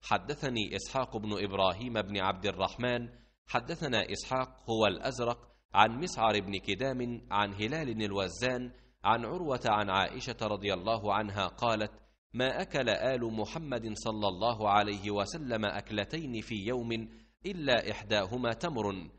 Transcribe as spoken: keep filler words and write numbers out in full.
حدثني إسحاق بن إبراهيم بن عبد الرحمن حدثنا إسحاق هو الأزرق عن مسعر بن كدام عن هلال الوزان عن عروة عن عائشة رضي الله عنها قالت: ما أكل آل محمد صلى الله عليه وسلم أكلتين في يوم إلا إحداهما تمر،